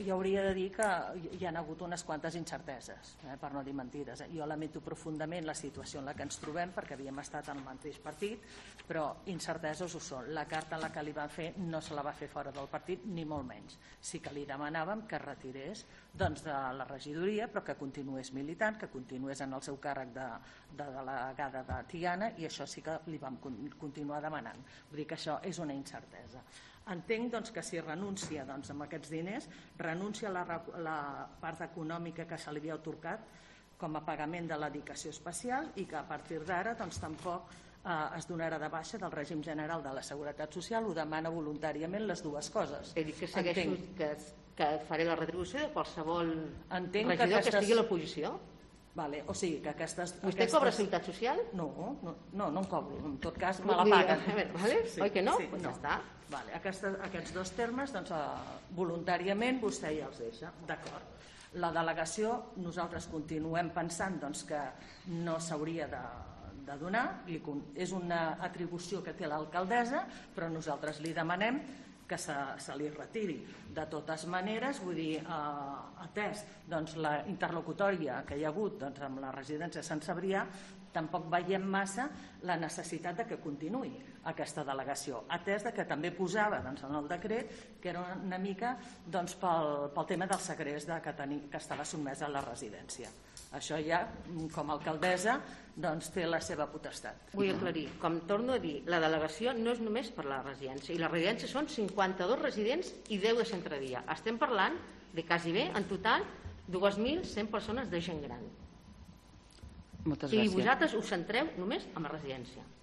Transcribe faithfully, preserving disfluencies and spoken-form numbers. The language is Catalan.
jo hauria de dir que hi ha hagut unes quantes incerteses, eh, per no dir mentides. Jo lamento profundament la situació en la que ens trobem, perquè havíem estat en el mateix partit, però incerteses ho són. La carta en la que li van fer no se la va fer fora del partit, ni molt menys. Sí que li demanàvem que es retirés doncs, de la regidoria, però que continués militant, que continués en el seu càrrec de, de delegada de Tiana, i això sí que li vam continuar demanant. Vull dir que això és una incertesa. Entenc doncs, que si renuncia doncs, amb aquests diners, renuncia a la, la part econòmica que se li havia atorgat com a pagament de la dedicació especial i que a partir d'ara doncs, tampoc eh, es donarà de baixa del règim general de la Seguretat Social, ho demana voluntàriament les dues coses. He dit que segueixo que, que faré la retribució de qualsevol Entenc regidor que, aquestes... que estigui a l'oposició. Vale, o sigui que aquestes... Vostè aquestes... cobra Seguretat Social? No, no, no, no en cobro. En tot cas, me la paguen. Vale? Sí, oi que no? Sí, pues no. ja està. Vale, aquestes, aquests dos termes, doncs, eh, voluntàriament vostè ja els deixa. D'acord. La delegació, nosaltres continuem pensant doncs, que no s'hauria de, de donar. És una atribució que té l'alcaldessa, però nosaltres li demanem que se, se li retiri. De totes maneres, vull dir, eh, atès doncs, la interlocutòria que hi ha hagut doncs, amb la residència de Sant Cebrià, tampoc veiem massa la necessitat de que continuï aquesta delegació, atès de que també posava doncs, en el decret que era una mica doncs, pel, pel tema del segrest de que, teni, que estava sotmès a la residència. Això ja, com a alcaldessa, doncs, té la seva potestat. Vull aclarir, com torno a dir, la delegació no és només per la residència, i la residència són cinquanta-dos residents i deu de centre-dia. Estem parlant de quasi bé, en total, dos mil cent persones de gent gran. Moltes I gràcies. vosaltres us centreu només en la residència.